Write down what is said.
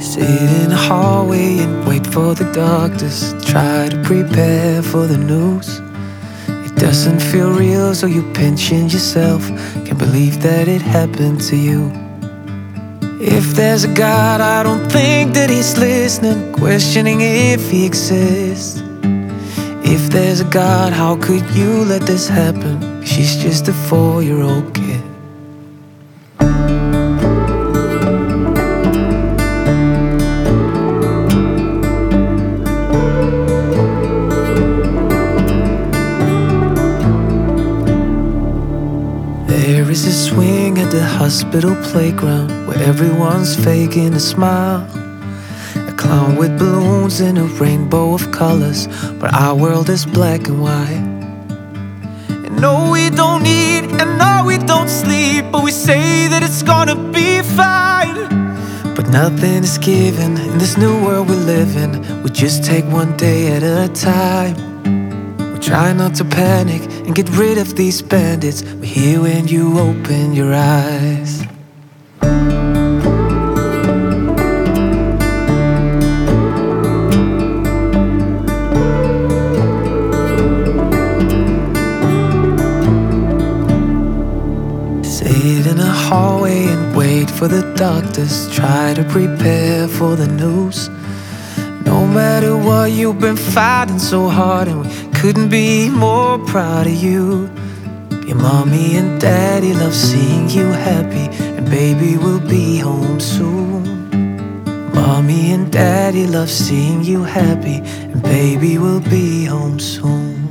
Sit in the hallway and wait for the doctors. Try to prepare for the news. It doesn't feel real, so you pinching yourself. Can't believe that it happened to you. If there's a God, I don't think that He's listening, questioning if He exists. If there's a God, how could you let this happen? She's just a 4-year-old kid. There is a swing at the hospital playground where everyone's faking a smile. A clown with balloons and a rainbow of colors, but our world is black and white. And no, we don't eat, and no, we don't sleep, but we say that it's gonna be fine. But nothing is given in this new world we live in. We just take one day at a time. Try not to panic and get rid of these bandits. We're here when you open your eyes. Sit in a hallway and wait for the doctors. Try to prepare for the news. No matter what, you've been fighting so hard, and we couldn't be more proud of you. Your mommy and daddy love seeing you happy, and baby will be home soon. Mommy and daddy love seeing you happy, and baby will be home soon.